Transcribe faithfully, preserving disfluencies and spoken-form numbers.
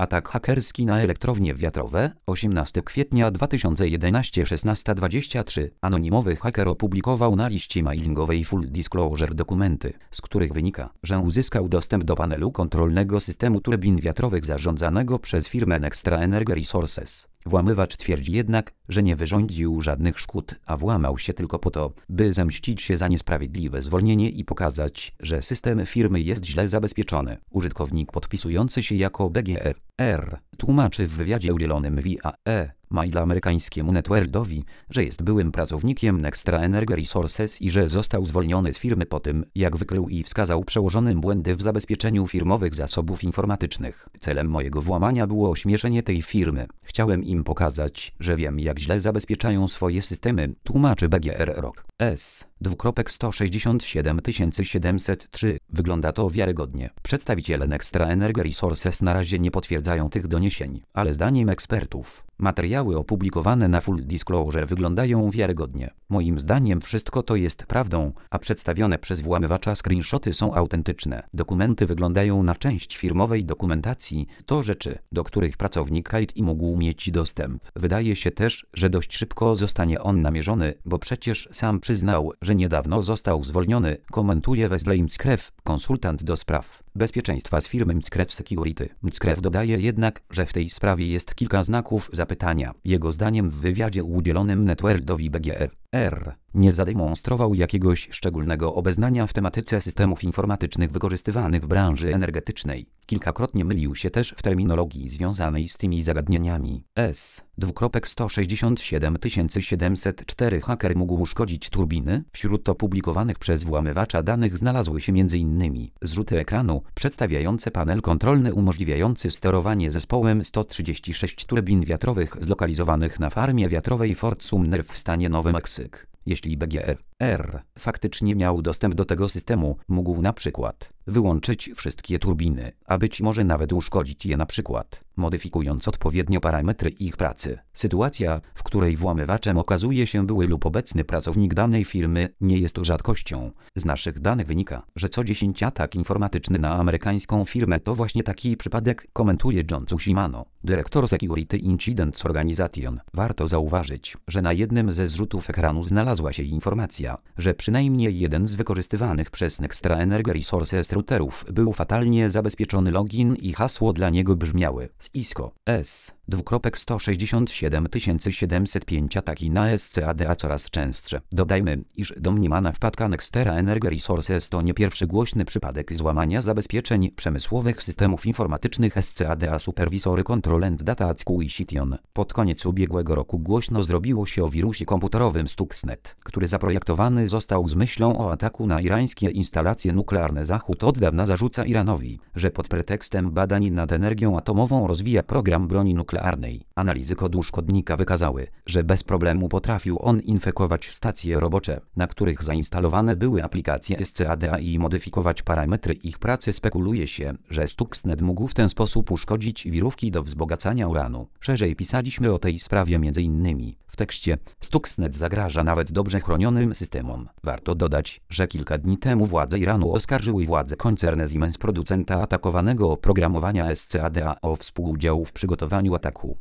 Atak hakerski na elektrownie wiatrowe, osiemnastego kwietnia dwa tysiące jedenastego, szesnasta dwadzieścia trzy. Anonimowy haker opublikował na liście mailingowej Full Disclosure dokumenty, z których wynika, że uzyskał dostęp do panelu kontrolnego systemu turbin wiatrowych zarządzanego przez firmę Nextra Energy Resources. Włamywacz twierdzi jednak, że nie wyrządził żadnych szkód, a włamał się tylko po to, by zemścić się za niesprawiedliwe zwolnienie i pokazać, że system firmy jest źle zabezpieczony. Użytkownik podpisujący się jako B G R R tłumaczy w wywiadzie udzielonym via e-mail amerykańskiemu NetWorldowi, że jest byłym pracownikiem Nextra Energy Resources i że został zwolniony z firmy po tym, jak wykrył i wskazał przełożonym błędy w zabezpieczeniu firmowych zasobów informatycznych. Celem mojego włamania było ośmieszenie tej firmy. Chciałem im pokazać, że wiem, jak źle zabezpieczają swoje systemy, tłumaczy B G R R O K S. sto sześćdziesiąt siedem tysięcy siedemset trzy. Wygląda to wiarygodnie. Przedstawiciele Nextra Energy Resources na razie nie potwierdzają tych doniesień, ale zdaniem ekspertów, materiały opublikowane na Full Disclosure wyglądają wiarygodnie. Moim zdaniem wszystko to jest prawdą, a przedstawione przez włamywacza screenshoty są autentyczne. Dokumenty wyglądają na część firmowej dokumentacji, to rzeczy, do których pracownik K I T mógł mieć dostęp. Wydaje się też, że dość szybko zostanie on namierzony, bo przecież sam przyznał, że niedawno został zwolniony, komentuje Wesley Mckrew, konsultant do spraw bezpieczeństwa z firmy Mckrew Security. Mckrew dodaje jednak, że w tej sprawie jest kilka znaków zapytania. Jego zdaniem w wywiadzie udzielonym NetWorldowi B G R R nie zademonstrował jakiegoś szczególnego obeznania w tematyce systemów informatycznych wykorzystywanych w branży energetycznej. Kilkakrotnie mylił się też w terminologii związanej z tymi zagadnieniami. S. sto sześćdziesiąt siedem tysięcy siedemset cztery. Haker mógł uszkodzić turbiny. Wśród opublikowanych przez włamywacza danych znalazły się między innymi zrzuty ekranu przedstawiające panel kontrolny umożliwiający sterowanie zespołem sto trzydzieści sześć turbin wiatrowych zlokalizowanych na farmie wiatrowej Fort Sumner w stanie Nowy Meksyk. Jeśli B G R R faktycznie miał dostęp do tego systemu, mógł na przykład wyłączyć wszystkie turbiny, a być może nawet uszkodzić je na przykład, modyfikując odpowiednio parametry ich pracy. Sytuacja, w której włamywaczem okazuje się były lub obecny pracownik danej firmy, nie jest rzadkością. Z naszych danych wynika, że co dziesięć atak informatyczny na amerykańską firmę to właśnie taki przypadek, komentuje John Tsushimano, dyrektor Security Incidents Organization. Warto zauważyć, że na jednym ze zrzutów ekranu znalazła się informacja, że przynajmniej jeden z wykorzystywanych przez Nextra Energy Resources routerów był fatalnie zabezpieczony. Login i hasło dla niego brzmiały Cisco S. sto sześćdziesiąt siedem tysięcy siedemset pięć. Ataki na S C A D A coraz częstsze. Dodajmy, iż domniemana wpadka Nextra Energy Resources to nie pierwszy głośny przypadek złamania zabezpieczeń przemysłowych systemów informatycznych S C A D A. Supervisory Control and Data Acquisition. Pod koniec ubiegłego roku głośno zrobiło się o wirusie komputerowym Stuxnet, który zaprojektowany został z myślą o ataku na irańskie instalacje nuklearne. Zachód od dawna zarzuca Iranowi, że pod pretekstem badań nad energią atomową rozwija program broni nuklearnej. Analizy kodu szkodnika wykazały, że bez problemu potrafił on infekować stacje robocze, na których zainstalowane były aplikacje S C A D A i modyfikować parametry ich pracy. Spekuluje się, że Stuxnet mógł w ten sposób uszkodzić wirówki do wzbogacania uranu. Szerzej pisaliśmy o tej sprawie między innymi w tekście. Stuxnet zagraża nawet dobrze chronionym systemom. Warto dodać, że kilka dni temu władze Iranu oskarżyły władze koncernu Siemens, producenta atakowanego oprogramowania S C A D A, o współudział w przygotowaniu ataku.